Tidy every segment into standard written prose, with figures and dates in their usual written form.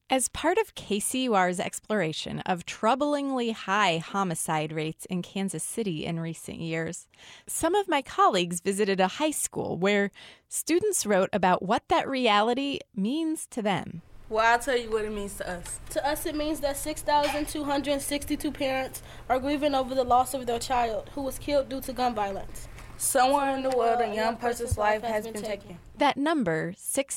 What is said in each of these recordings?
As part of KCUR's exploration of troublingly high homicide rates in Kansas City in recent years, some of my colleagues visited a high school where students wrote about what that reality means to them. Well, I'll tell you what it means to us. To us, it means that 6,262 parents are grieving over the loss of their child who was killed due to gun violence. Somewhere in the world, a young person's life has been taken. That number,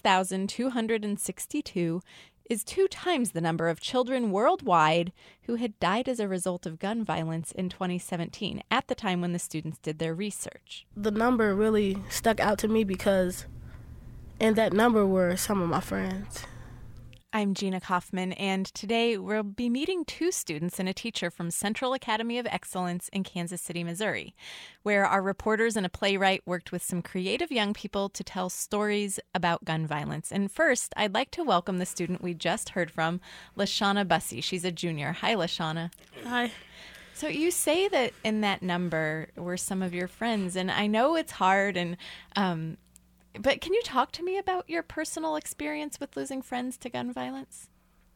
6,262, is 2 times the number of children worldwide who had died as a result of gun violence in 2017, at the time when the students did their research. The number really stuck out to me because in that number were some of my friends. I'm Gina Kaufman, and today we'll be meeting 2 students and a teacher from Central Academy of Excellence in Kansas City, Missouri, where our reporters and a playwright worked with some creative young people to tell stories about gun violence. And first, I'd like to welcome the student we just heard from, Lashana Bussey. She's a junior. Hi, Lashana. Hi. So you say that in that number were some of your friends, and I know it's hard, but can you talk to me about your personal experience with losing friends to gun violence?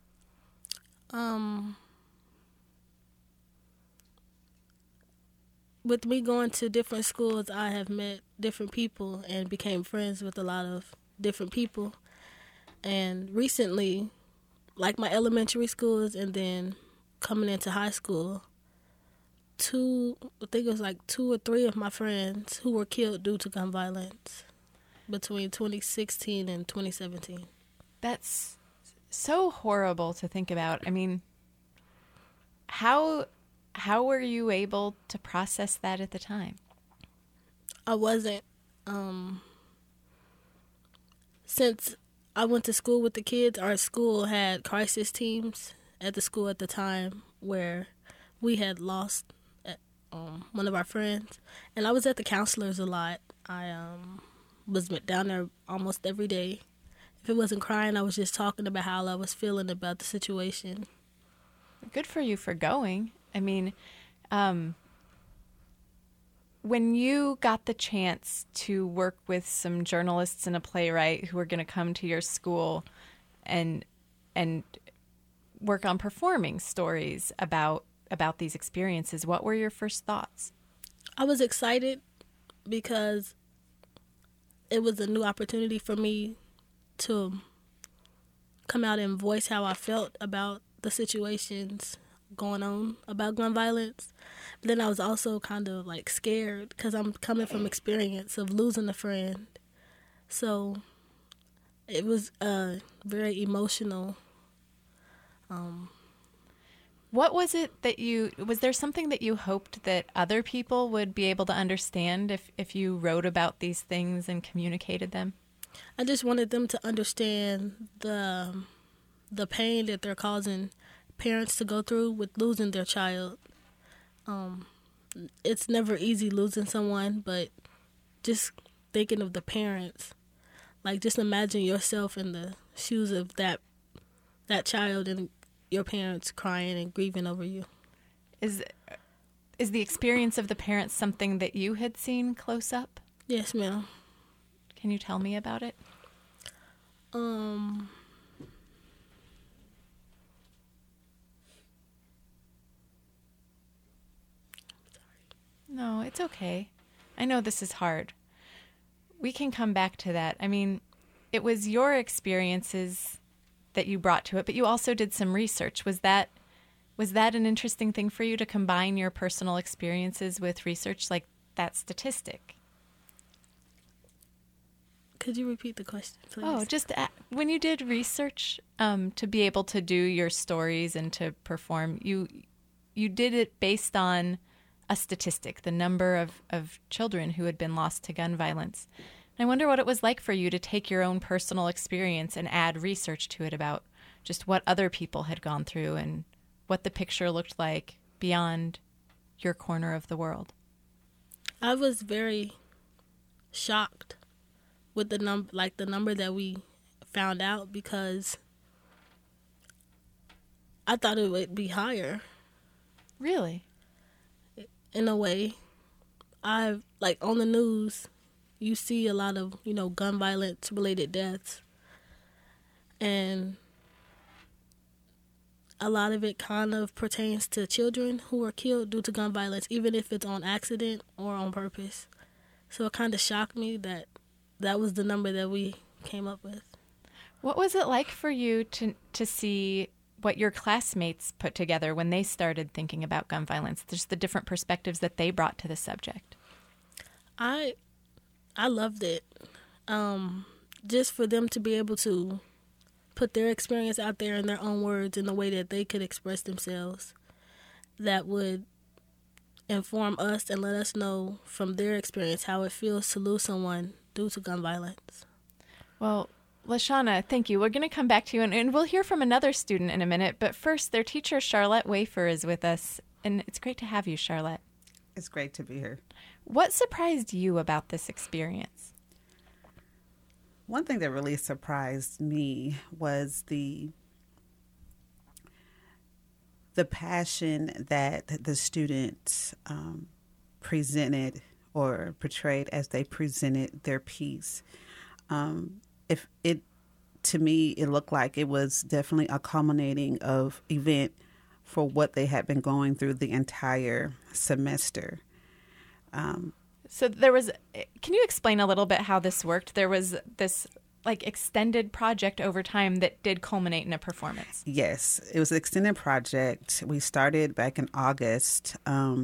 With me going to different schools, I have met different people and became friends with a lot of different people. And recently, like my elementary schools and then coming into high school, I think it was like 2 or 3 of my friends who were killed due to gun violence between 2016 and 2017. That's so horrible to think about. I mean, how were you able to process that at the time? I wasn't. Since I went to school with the kids, our school had crisis teams at the school at the time where we had lost one of our friends. And I was at the counselors a lot. I was down there almost every day. If it wasn't crying, I was just talking about how I was feeling about the situation. Good for you for going. I mean, when you got the chance to work with some journalists and a playwright who were going to come to your school and work on performing stories about these experiences, what were your first thoughts? I was excited because it was a new opportunity for me to come out and voice how I felt about the situations going on about gun violence. But then I was also kind of like scared because I'm coming from experience of losing a friend. So it was very emotional. What was it that was there something that you hoped that other people would be able to understand if you wrote about these things and communicated them? I just wanted them to understand the pain that they're causing parents to go through with losing their child. It's never easy losing someone, but just thinking of the parents, like just imagine yourself in the shoes of that child and your parents crying and grieving over you. Is the experience of the parents something that you had seen close up? Yes, ma'am. Can you tell me about it? No, it's okay. I know this is hard. We can come back to that. I mean, it was your experiences that you brought to it, but you also did some research. Was that an interesting thing for you to combine your personal experiences with research like that statistic? Could you repeat the question, please? Oh, just when you did research to be able to do your stories and to perform, you did it based on a statistic, the number of children who had been lost to gun violence. And I wonder what it was like for you to take your own personal experience and add research to it about just what other people had gone through and what the picture looked like beyond your corner of the world. I was very shocked with the number that we found out because I thought it would be higher. Really? In a way, on the news, you see a lot of, gun violence related deaths. And a lot of it kind of pertains to children who are killed due to gun violence, even if it's on accident or on purpose. So it kind of shocked me that that was the number that we came up with. What was it like for you to see what your classmates put together when they started thinking about gun violence? Just the different perspectives that they brought to the subject. I loved it. Just for them to be able to put their experience out there in their own words in a way that they could express themselves, that would inform us and let us know from their experience how it feels to lose someone due to gun violence. Well, Lashana, thank you. We're going to come back to you, and we'll hear from another student in a minute. But first, their teacher, Charlotte Wafer, is with us. And it's great to have you, Charlotte. It's great to be here. What surprised you about this experience? One thing that really surprised me was the passion that the students presented or portrayed as they presented their piece. To me, it looked like it was definitely a culminating of event for what they had been going through the entire semester. So there was, can you explain a little bit how this worked? There was this like extended project over time that did culminate in a performance. Yes, it was an extended project. We started back in August,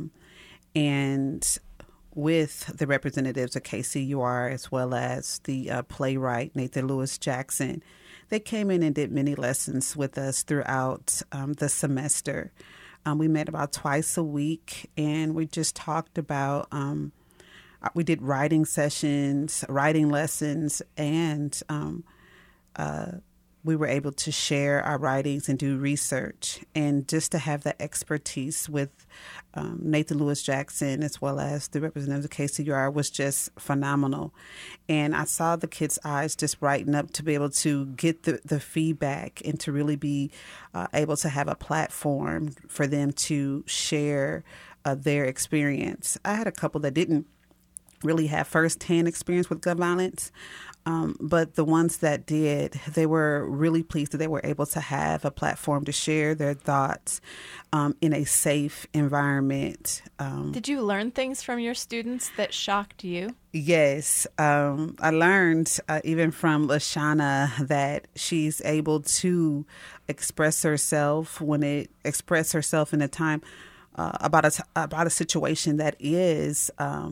and with the representatives of KCUR as well as the playwright Nathan Lewis Jackson, they came in and did many lessons with us throughout the semester. We met about twice a week, and we just talked about we did writing sessions, writing lessons, and we were able to share our writings and do research. And just to have that expertise with Nathan Lewis Jackson as well as the representative of KCUR was just phenomenal. And I saw the kids' eyes just brighten up to be able to get the feedback and to really be able to have a platform for them to share their experience. I had a couple that didn't really have firsthand experience with gun violence. But the ones that did, they were really pleased that they were able to have a platform to share their thoughts in a safe environment. Did you learn things from your students that shocked you? Yes. I learned even from Lashana that she's able to express herself in a time about a situation that is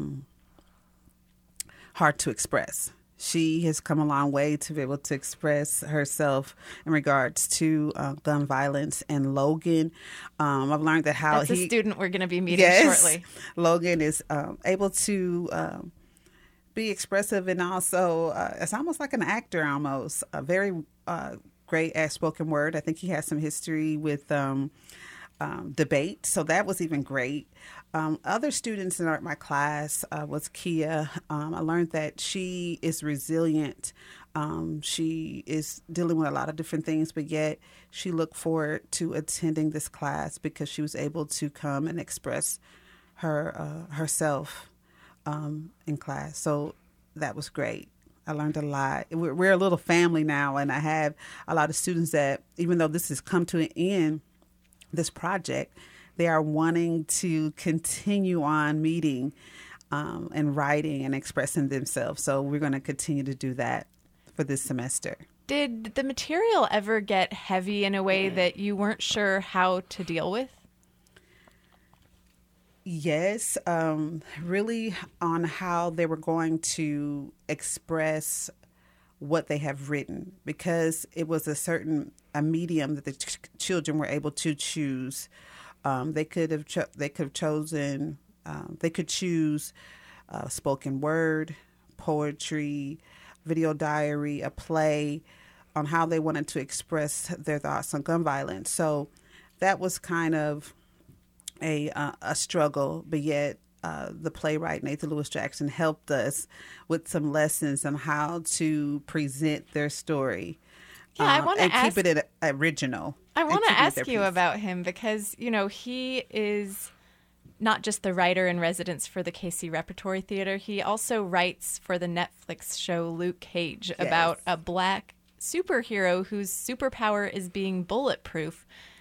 hard to express. She has come a long way to be able to express herself in regards to gun violence. And Logan, I've learned that how That's a student we're going to be meeting shortly. Logan is able to be expressive, and also it's almost like an actor almost. A very great at spoken word. I think he has some history with debate, so that was even great. Other students in my class was Kia. I learned that she is resilient. She is dealing with a lot of different things, but yet she looked forward to attending this class because she was able to come and express herself in class. So that was great. I learned a lot. We're a little family now, and I have a lot of students that, even though this has come to an end, this project, they are wanting to continue on meeting and writing and expressing themselves. So we're going to continue to do that for this semester. Did the material ever get heavy in a way that you weren't sure how to deal with? Yes, really on how they were going to express what they have written, because it was a medium that the children were able to choose. They could choose spoken word, poetry, video diary, a play, on how they wanted to express their thoughts on gun violence. So that was kind of a struggle, but yet the playwright Nathan Lewis Jackson helped us with some lessons on how to present their story. Yeah, I want to keep it original. I want to ask you about him because, he is not just the writer in residence for the KC Repertory Theater. He also writes for the Netflix show Luke Cage about a black superhero whose superpower is being bulletproof.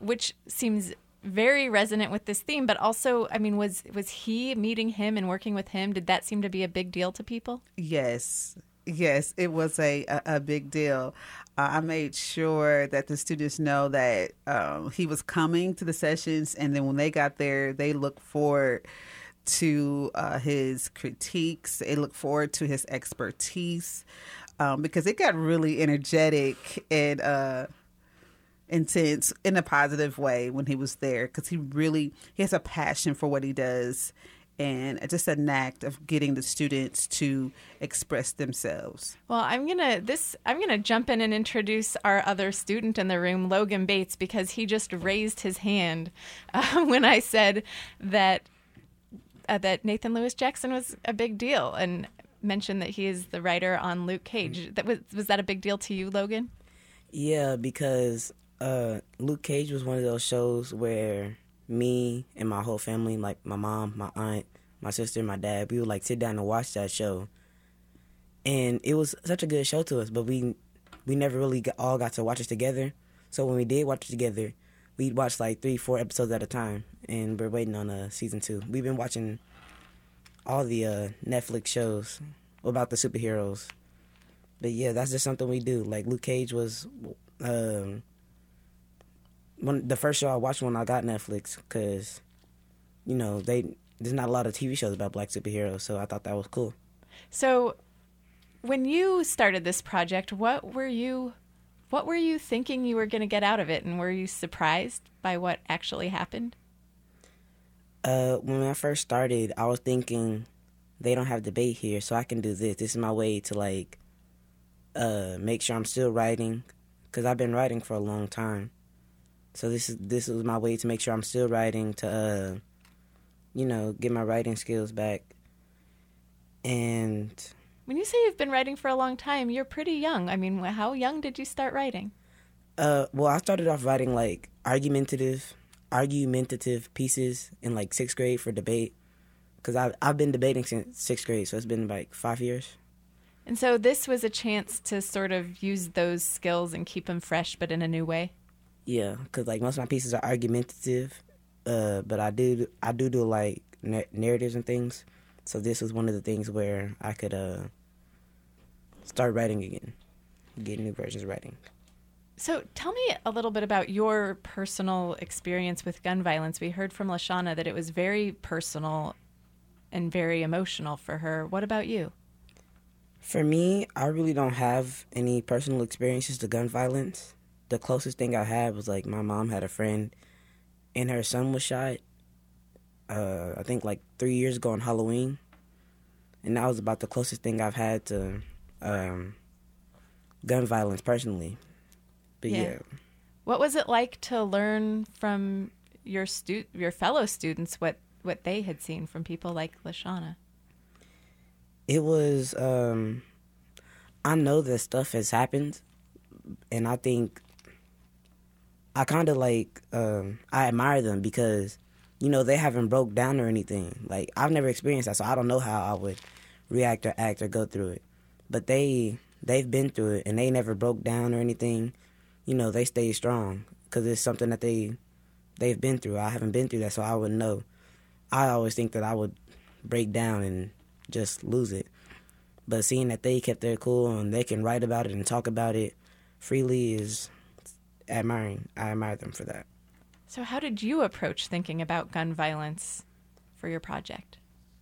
which seems very resonant with this theme, but also, I mean, was he meeting him and working with him? Did that seem to be a big deal to people? Yes, it was a big deal. I made sure that the students know that he was coming to the sessions, and then when they got there, they looked forward to his critiques. They looked forward to his expertise, because it got really energetic and intense in a positive way when he was there, because he has a passion for what he does and just a knack of getting the students to express themselves. Well, I'm gonna jump in and introduce our other student in the room, Logan Bates, because he just raised his hand when I said that Nathan Lewis Jackson was a big deal, and mentioned that he is the writer on Luke Cage. Was that a big deal to you, Logan? Yeah, because Luke Cage was one of those shows where me and my whole family, like my mom, my aunt, my sister, my dad, we would like sit down and watch that show. And it was such a good show to us, but we never really all got to watch it together. So when we did watch it together, we'd watch like 3-4 episodes at a time, and we're waiting on season 2. We've been watching all the Netflix shows about the superheroes. But yeah, that's just something we do. Like Luke Cage was the first show I watched when I got Netflix, because, you know, there's not a lot of TV shows about black superheroes, so I thought that was cool. So when you started this project, what were you thinking you were going to get out of it, and were you surprised by what actually happened? When I first started, I was thinking, they don't have debate here, so I can do this. This is my way to, like, make sure I'm still writing, because I've been writing for a long time. So this was my way to make sure I'm still writing, to, get my writing skills back. And when you say you've been writing for a long time, you're pretty young. I mean, how young did you start writing? Well, I started off writing, like, argumentative pieces in, like, 6th grade for debate, because I've been debating since 6th grade, so it's been, like, 5 years. And so this was a chance to sort of use those skills and keep them fresh, but in a new way? Yeah, because, like, most of my pieces are argumentative, but I do like, narratives and things, so this was one of the things where I could start writing again, get new versions of writing. So tell me a little bit about your personal experience with gun violence. We heard from Lashana that it was very personal and very emotional for her. What about you? For me, I really don't have any personal experiences to gun violence. The closest thing I had was, like, my mom had a friend and her son was shot, I think, like, 3 years ago on Halloween. And that was about the closest thing I've had to gun violence personally. But yeah. What was it like to learn from your fellow students what they had seen from people like Lashana? It was, I know that stuff has happened, and I think I kind of, like, I admire them because, they haven't broke down or anything. Like, I've never experienced that, so I don't know how I would react or act or go through it. But they've been through it, and they never broke down or anything. They stayed strong because it's something that they've been through. I haven't been through that, so I wouldn't know. I always think that I would break down and just lose it. But seeing that they kept their cool and they can write about it and talk about it freely is admiring. I admire them for that. So how did you approach thinking about gun violence for your project?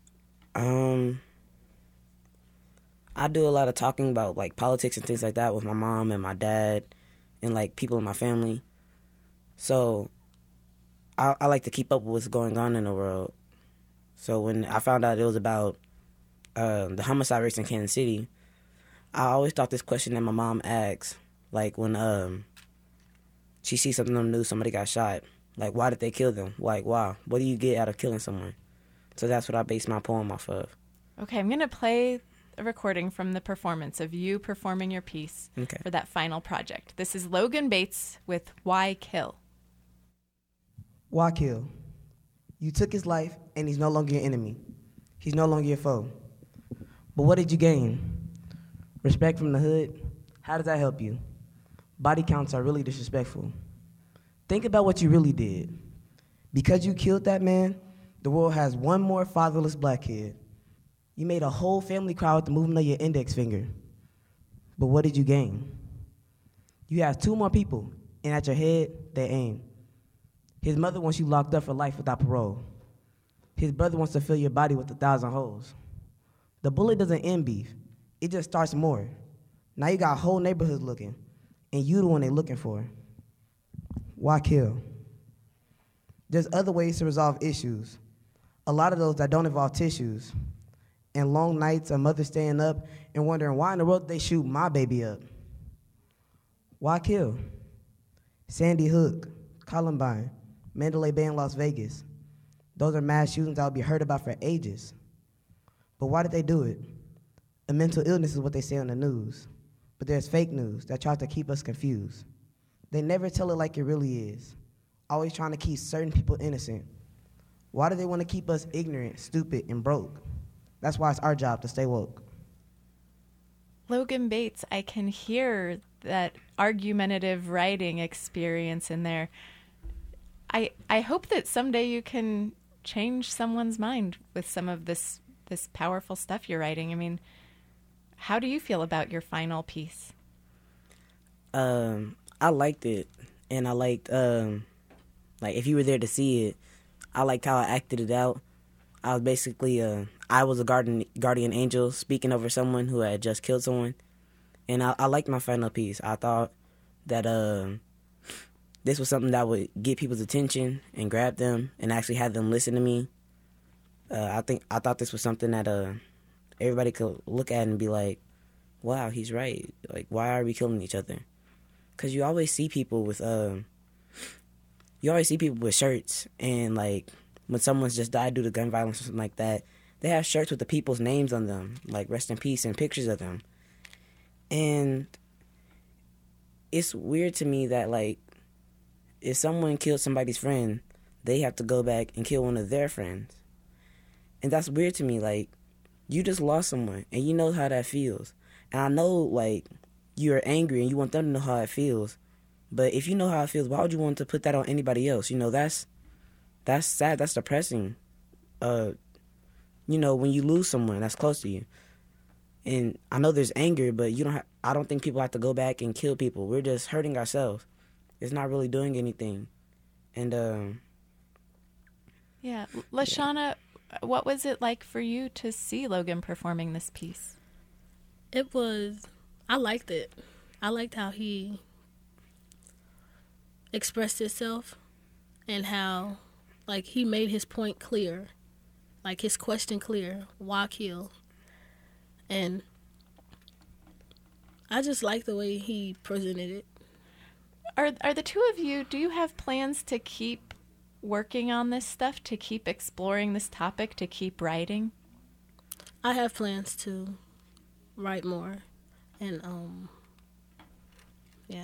I do a lot of talking about, like, politics and things like that with my mom and my dad and, like, people in my family. So I like to keep up with what's going on in the world. So when I found out it was about the homicide rates in Kansas City, I always thought this question that my mom asks, like, when she sees something on the news, somebody got shot, like, why did they kill them? Like, why? What do you get out of killing someone? So that's what I based my poem off of. Okay, I'm going to play a recording from the performance of you performing your piece for that final project. This is Logan Bates with Why Kill? Why kill? You took his life, and he's no longer your enemy. He's no longer your foe. But what did you gain? Respect from the hood? How does that help you? Body counts are really disrespectful. Think about what you really did. Because you killed that man, the world has one more fatherless black kid. You made a whole family cry with the movement of your index finger. But what did you gain? You have two more people, and at your head, they aim. His mother wants you locked up for life without parole. His brother wants to fill your body with 1,000 holes. The bullet doesn't end beef. It just starts more. Now you got whole neighborhoods looking, and you the one they looking for. Why kill? There's other ways to resolve issues. A lot of those that don't involve tissues. And long nights of mothers staying up and wondering why in the world they shoot my baby up. Why kill? Sandy Hook, Columbine, Mandalay Bay in Las Vegas. Those are mass shootings that will be heard about for ages. But why did they do it? A mental illness is what they say on the news. But there's fake news that tries to keep us confused. They never tell it like it really is, always trying to keep certain people innocent. Why do they want to keep us ignorant, stupid, and broke? That's why it's our job to stay woke. Logan Bates, I can hear that argumentative writing experience in there. I hope that someday you can change someone's mind with some of this powerful stuff you're writing. I mean, how do you feel about your final piece? I liked it, and I liked, like, if you were there to see it, I liked how I acted it out. I was basically, I was a guardian angel speaking over someone who had just killed someone, and I liked my final piece. I thought that this was something that would get people's attention and grab them and actually have them listen to me. I thought this was something that everybody could look at and be like, wow, he's right. Like, why are we killing each other? Because you always see people with shirts, and like when someone's just died due to gun violence or something like that, they have shirts with the people's names on them, like rest in peace, and pictures of them. And it's weird to me that, like, if someone killed somebody's friend, they have to go back and kill one of their friends. And that's weird to me. Like, you just lost someone, and you know how that feels. And I know, like, you're angry and you want them to know how it feels. But if you know how it feels, why would you want to put that on anybody else? You know, that's sad. That's depressing. You know, when you lose someone that's close to you. And I know there's anger, but I don't think people have to go back and kill people. We're just hurting ourselves. It's not really doing anything. And yeah, Lashana, what was it like for you to see Logan performing this piece? I liked it. I liked how he expressed himself and how, like, he made his point clear, like his question clear, why kill? And I just like the way he presented it. Are the two of you, do you have plans to keep working on this stuff, to keep exploring this topic, to keep writing? I have plans to write more, and yeah.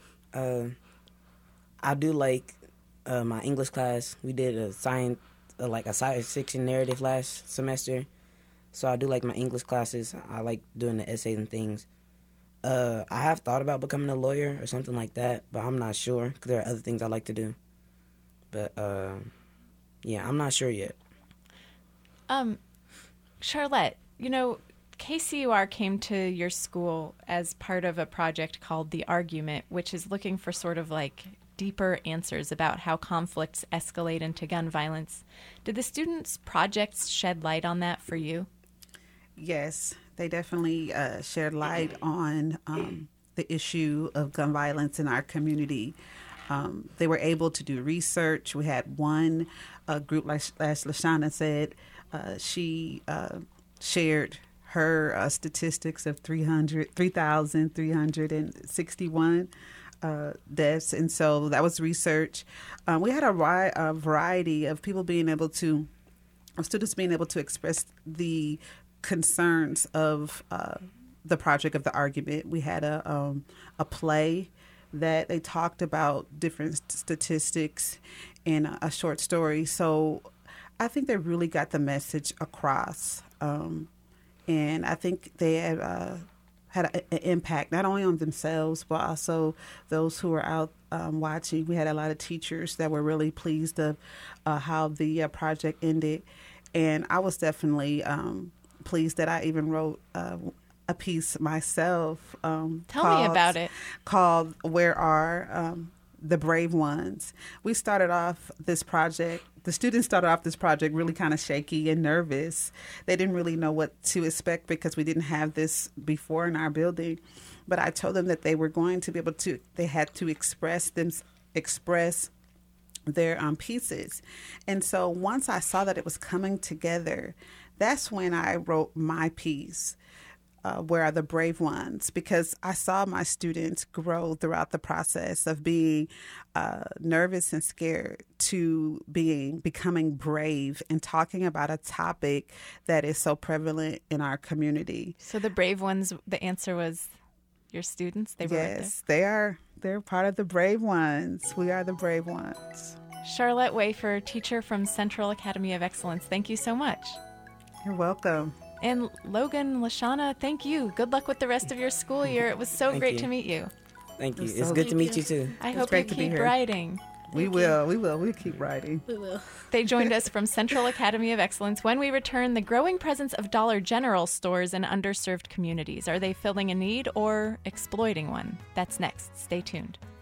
I do like my English class. We did a science fiction narrative last semester, so I do like my English classes. I like doing the essays and things. I have thought about becoming a lawyer or something like that, but I'm not sure because there are other things I like to do. But yeah, I'm not sure yet. Charlotte, you know, KCUR came to your school as part of a project called The Argument, which is looking for sort of like deeper answers about how conflicts escalate into gun violence. Did the students' projects shed light on that for you? Yes, they definitely shed light on the issue of gun violence in our community. They were able to do research. We had one group, like Lashana said, she shared her statistics of 3,361 deaths. And so that was research. We had a variety of people students being able to express the concerns of the project of The Argument. We had a play that they talked about different statistics in a short story. So I think they really got the message across. And I think they have had an impact not only on themselves but also those who were out watching. We had a lot of teachers that were really pleased of how the project ended, and I was definitely pleased that I even wrote a piece myself. Tell me about it. Called "Where Are the Brave Ones?" We started off this project. The students started off this project really kind of shaky and nervous. They didn't really know what to expect because we didn't have this before in our building. But I told them that they were going to be able to. They had to express their pieces. And so once I saw that it was coming together, that's when I wrote my piece. Where Are the Brave Ones? Because I saw my students grow throughout the process of being nervous and scared to becoming brave and talking about a topic that is so prevalent in our community. So the brave ones, the answer was your students? They were Yes, they are. They're part of the brave ones. We are the brave ones. Charlotte Wafer, teacher from Central Academy of Excellence, thank you so much. You're welcome. And Logan, Lashana, thank you. Good luck with the rest of your school year. It was so Thank great you. to meet you. Thank you. So It's good to meet you too. I hope you great to be keep here. writing. We will. We'll keep writing. We will. They joined us from Central Academy of Excellence. When we return, the growing presence of Dollar General stores in underserved communities. Are they filling a need or exploiting one? That's next. Stay tuned.